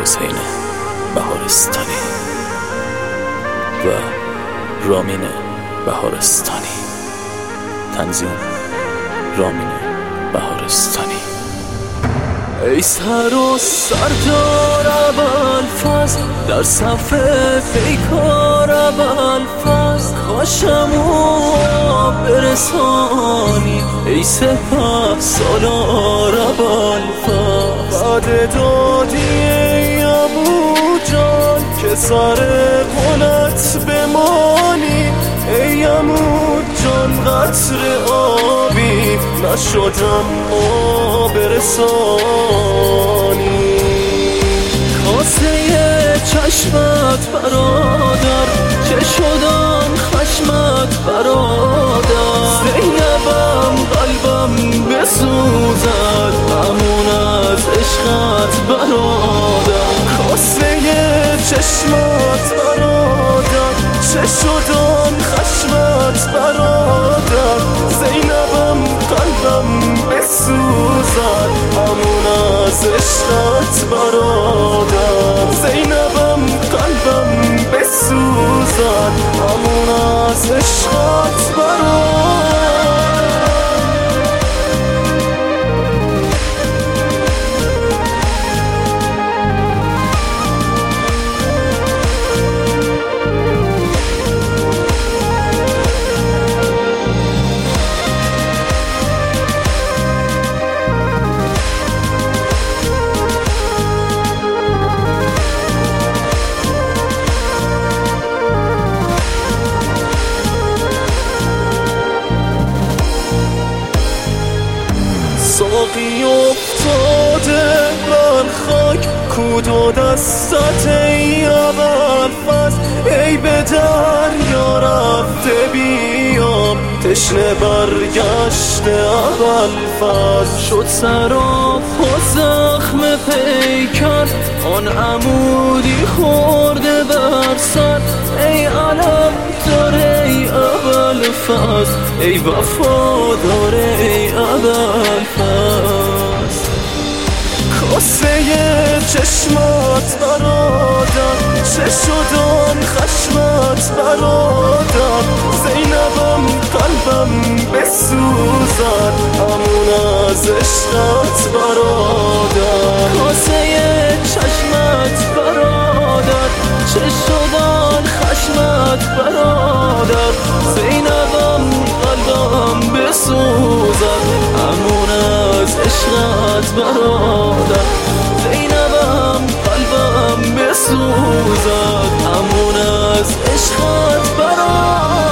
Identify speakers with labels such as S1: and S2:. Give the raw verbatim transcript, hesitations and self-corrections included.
S1: حسین بهارستانی و رامین بهارستانی. تنظیم رامین بهارستانی. ای سر و سردار ابوالفضل در صف پیکار ابوالفضل، کاشمو برسانی ای سپه سالار ابوالفضل. بعد دادی ای ابو جان که سر قلت بمانی، ای عمو جان قطر آبی نشدم ما برسانی. کاسه چشمت برادر چه شدم خشمت برادر، زینبم قلبم بسوزد همون از عشقت برادر. کاسه چشمت برادر چه شدم خشمت برادر، زینبم قلبم بسوزد همون از عشقت برادر. زینبم قلبم بسوزد همون از عشقت برادر. ساقی افتاده بر خاک کود و دستت ای ابوالفضل، ای به دریا رفته بیام تشنه برگشته ابوالفضل. شد سراف و زخم پیکر آن عمودی خورده بر سر، ای علم داره ای ابوالفضل، ای وفادار ای ابوالفضل. کاسه چشمات برادر چه شدم خشمت برادر، زینبم قلبم بسوزد همون از عشقت برادر. کاسه چشمت برادر چه شدم خشمت برادر، زینبم قلبم بسوزد همون از عشقت برادر. زینبم قلبم بسوزد همون از عشقت برادر.